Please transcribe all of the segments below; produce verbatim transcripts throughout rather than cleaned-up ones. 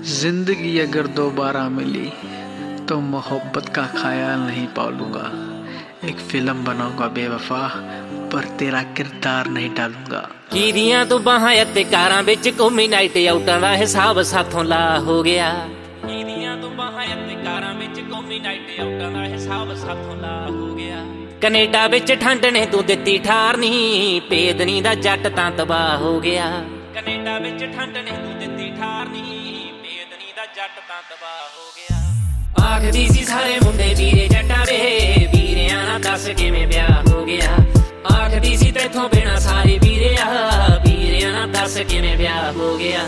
जिंदगी अगर दोबारा मिली तो मोहब्बत का ख्याल नहीं पालूंगा। एक फिल्म बनाऊंगा बेवफा, पर तेरा किरदार नहीं डालूंगा। कीदियां तू बाहां अते कारां विच घूमी नाइट आउटां दा हिसाब साथों ला हो गया। कीदियां तू बाहां अते कारां विच घूमी नाइट आउटां दा हिसाब साथों ला हो गया। कनेडा विच ठंड ने तू दित्ती ठार नी, पेदनी दा जट तां तबाह हो गया। कनेडा विच ठंड ने तू दित्ती ठार नी, पेदनी दा जट तां तबाह हो गया। आखदी सी सारे मुंडे वीरे जट्टा वे, वीरियां ना दस किवें ब्याह हो गया। आखदी सी तैथों बिना सारे वीरे आ, वीरियां ना दस किवें ब्याह हो गया।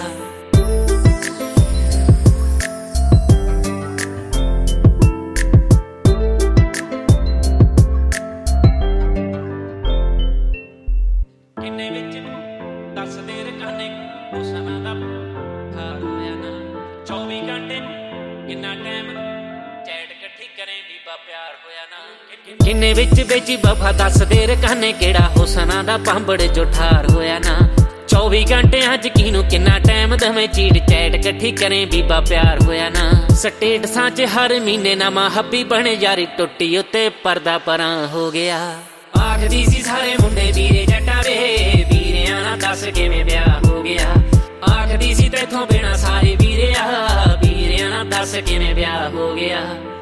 किन्ने विच दस देर कहने हुसना दा हार होया ना, चौबी घंटे किन्ना टाइम चैट कट्ठी करें बीबा प्यार होया ना। किन्ने विच बेची बफा दस देर कहने केड़ा हुसना दा पांबड़ जो ठार होया ना। चौबी घंटे अज किनू किन्ना टाइम दवें चीड़ चैट कट्ठी करें बीबा प्यार होया ना। स्टेटसां च हर महीने नवां हब्बी बने यारी टुट्टी उत्ते पर्दा परां हो गया। आखदी सी सारे मुंडे वीरे जट्टा वे, वीरियां ना दस किवें ब्याह हो गया। आखदी सी तैथों बिना सारे वीरे आ, वीरियां ना दस किवें ब्याह हो गया।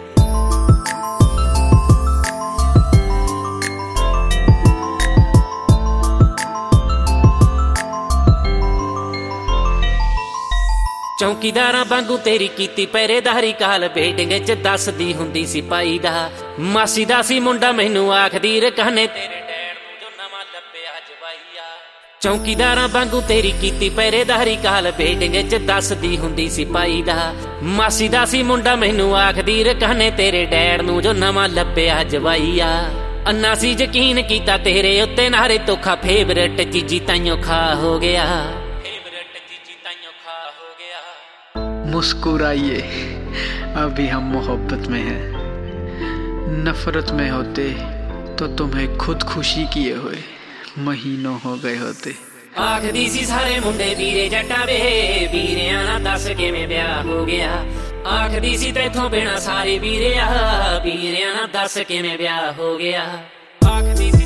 चौकीदारां वांगू तेरी कीती पहरेदारी, काल बेटिंग च दसदी हुंदी सी पाई दा। मासी दा सी मुंडा मैनू आखदी रकाने तेरे डैड नूं जो नवां लब्बिया जवाईया। चौकीदारां वांगू तेरी कीती पहरेदारी, काल बेटिंग च दसदी हुंदी सी पाई दा। मासी दा सी मुंडा मैनू आखदी रकाने तेरे डैड नूं जो नवां लब्बिया जवाईया। अन्ना सी यकीन कीता तेरे उत्ते नारे तोखा, फेवरेट चीजी ताइयों खा हो गया। मुस्कुराइए, अभी हम मोहब्बत में हैं। नफरत में होते तो तुम्हें खुद खुशी किए हुए महीनों हो गए होते। आखदी सी सारे मुंडे वीरे जट्टा वे, वीरियां ना दस किवें ब्याह हो गया। आखदी सी तैथों बिना सारे वीरे आ, वीरियां ना दस किवें ब्याह हो गया। आखदी